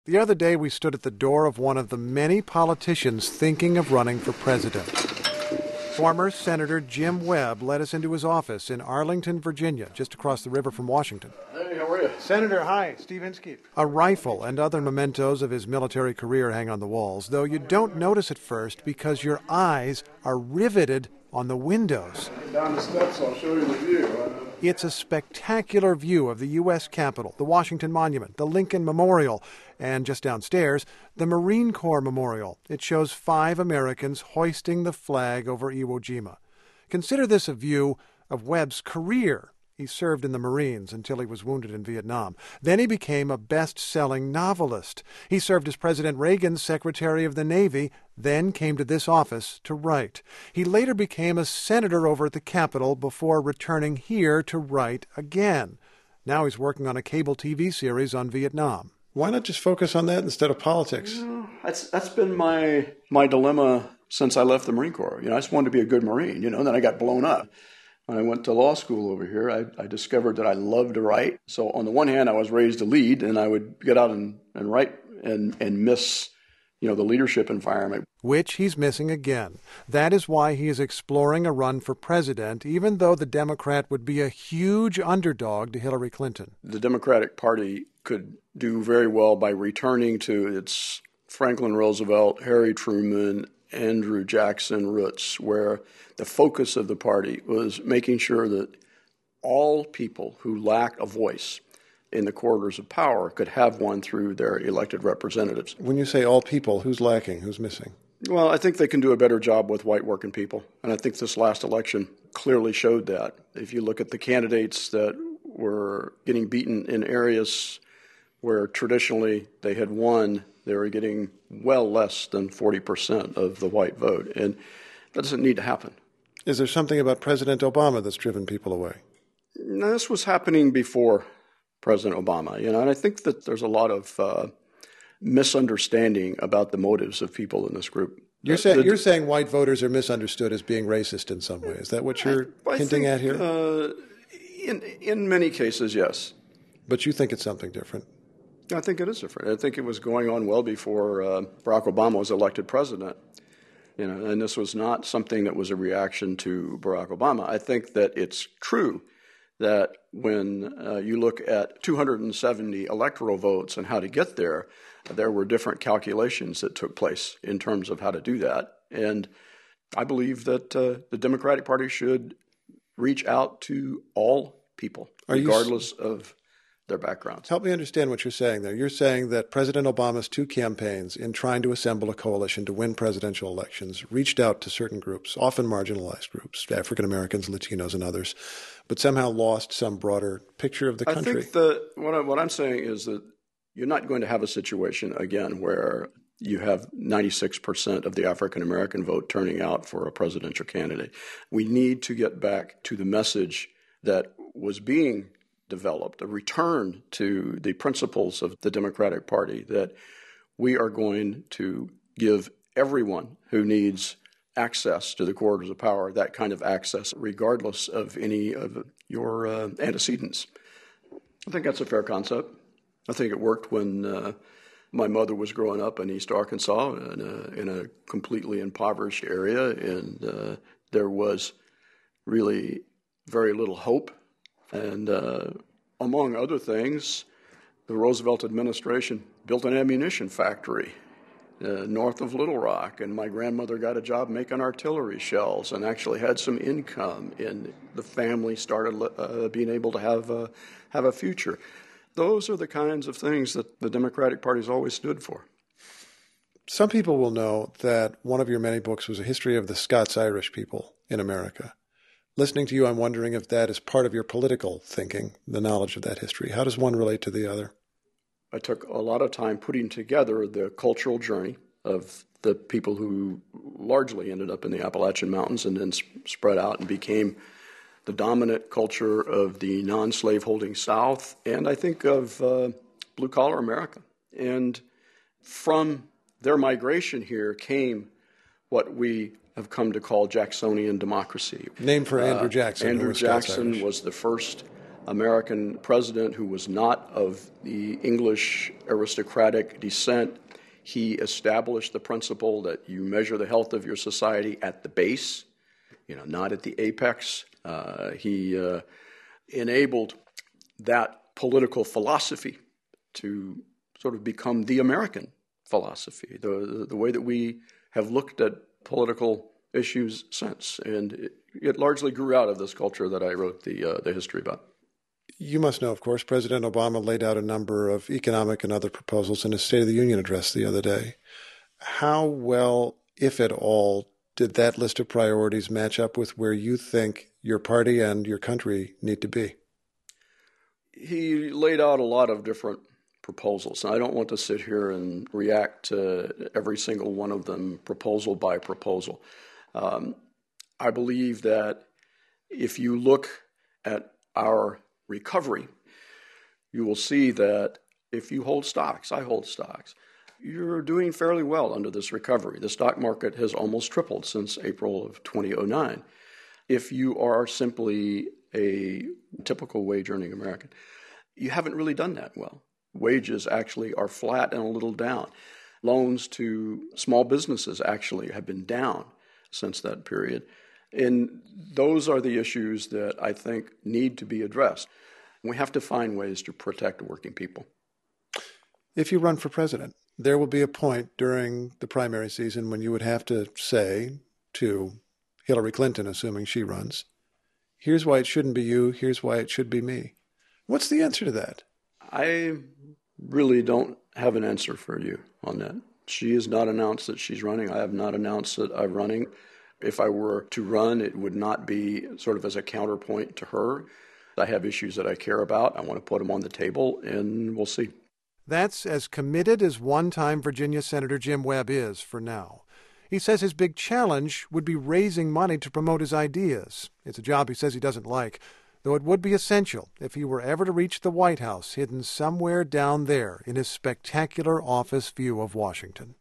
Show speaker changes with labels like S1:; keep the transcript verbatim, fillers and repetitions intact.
S1: The other day, we stood at the door of one of the many politicians thinking of running for president. Former Senator Jim Webb led us into his office in Arlington, Virginia, just across the river from Washington.
S2: Hey, how are you?
S1: Senator, hi, Steve Inskeep. A rifle and other mementos of his military career hang on the walls, though you don't notice at first because your eyes are riveted on the windows.
S2: Down the steps, I'll show you the view.
S1: It's a spectacular view of the U S Capitol, the Washington Monument, the Lincoln Memorial, and just downstairs, the Marine Corps Memorial. It shows five Americans hoisting the flag over Iwo Jima. Consider this a view of Webb's career. He served in the Marines until he was wounded in Vietnam. Then he became a best-selling novelist. He served as President Reagan's Secretary of the Navy, then came to this office to write. He later became a senator over at the Capitol before returning here to write again. Now he's working on a cable T V series on Vietnam. Why not just focus on that instead of politics?
S2: You know, that's that's been my my dilemma since I left the Marine Corps. You know, I just wanted to be a good Marine, you know, and then I got blown up. When I went to law school over here, I, I discovered that I loved to write. So on the one hand, I was raised to lead, and I would get out and, and write and, and miss, you know, the leadership environment.
S1: Which he's missing again. That is why he is exploring a run for president, even though the Democrat would be a huge underdog to Hillary Clinton.
S2: The Democratic Party could do very well by returning to its Franklin Roosevelt, Harry Truman, Andrew Jackson roots, where the focus of the party was making sure that all people who lack a voice in the corridors of power could have one through their elected representatives.
S1: When you say all people, who's lacking? Who's missing?
S2: Well, I think they can do a better job with white working people, and I think this last election clearly showed that. If you look at the candidates that were getting beaten in areas where traditionally they had won, they were getting well less than forty percent of the white vote, and that doesn't need to happen.
S1: Is there something about President Obama that's driven people away?
S2: No, this was happening before President Obama, you know, and I think that there's a lot of uh, misunderstanding about the motives of people in this group.
S1: You're saying the, you're saying white voters are misunderstood as being racist in some way. Is that what you're
S2: I, I
S1: hinting
S2: think,
S1: at here?
S2: Uh, in in many cases, yes.
S1: But you think it's something different?
S2: I think it is different. I think it was going on well before uh, Barack Obama was elected president. You know, and this was not something that was a reaction to Barack Obama. I think that it's true that when uh, you look at two hundred seventy electoral votes and how to get there, there were different calculations that took place in terms of how to do that. And I believe that uh, the Democratic Party should reach out to all people, Are regardless you... of their backgrounds.
S1: Help me understand what you're saying there. You're saying that President Obama's two campaigns, in trying to assemble a coalition to win presidential elections, reached out to certain groups, often marginalized groups, African Americans, Latinos, and others, but somehow lost some broader picture of the country.
S2: I think that what, I, what I'm saying is that you're not going to have a situation, again, where you have ninety-six percent of the African American vote turning out for a presidential candidate. We need to get back to the message that was being developed, a return to the principles of the Democratic Party, that we are going to give everyone who needs access to the corridors of power that kind of access, regardless of any of your uh, antecedents. I think that's a fair concept. I think it worked when uh, my mother was growing up in East Arkansas in a, in a completely impoverished area, and uh, there was really very little hope. And uh, among other things, the Roosevelt administration built an ammunition factory uh, north of Little Rock, and my grandmother got a job making artillery shells and actually had some income, and the family started uh, being able to have a, have a future. Those are the kinds of things that the Democratic Party's always stood for.
S1: Some people will know that one of your many books was a history of the Scots-Irish people in America. Listening to you, I'm wondering if that is part of your political thinking, the knowledge of that history. How does one relate to the other?
S2: I took a lot of time putting together the cultural journey of the people who largely ended up in the Appalachian Mountains and then spread out and became the dominant culture of the non-slaveholding South, and I think of uh, blue-collar America. And from their migration here came what we have come to call Jacksonian democracy.
S1: Name for Andrew Jackson.
S2: Uh, Andrew Jackson was the first American president who was not of the English aristocratic descent. He established the principle that you measure the health of your society at the base, you know, not at the apex. Uh, he uh, enabled that political philosophy to sort of become the American philosophy, the, the way that we have looked at political issues since. And it, it largely grew out of this culture that I wrote the uh, the history about.
S1: You must know, of course, President Obama laid out a number of economic and other proposals in his State of the Union address the other day. How well, if at all, did that list of priorities match up with where you think your party and your country need to be?
S2: He laid out a lot of different proposals. And I don't want to sit here and react to every single one of them proposal by proposal. Um, I believe that if you look at our recovery, you will see that if you hold stocks, I hold stocks, you're doing fairly well under this recovery. The stock market has almost tripled since April of two thousand nine. If you are simply a typical wage-earning American, you haven't really done that well. Wages actually are flat and a little down. Loans to small businesses actually have been down since that period. And those are the issues that I think need to be addressed. We have to find ways to protect working people.
S1: If you run for president, there will be a point during the primary season when you would have to say to Hillary Clinton, assuming she runs, here's why it shouldn't be you, here's why it should be me. What's the answer to that?
S2: I really don't have an answer for you on that. She has not announced that she's running. I have not announced that I'm running. If I were to run, it would not be sort of as a counterpoint to her. I have issues that I care about. I want to put them on the table, and we'll see.
S1: That's as committed as one-time Virginia Senator Jim Webb is for now. He says his big challenge would be raising money to promote his ideas. It's a job he says he doesn't like, though it would be essential if he were ever to reach the White House, hidden somewhere down there in his spectacular office view of Washington.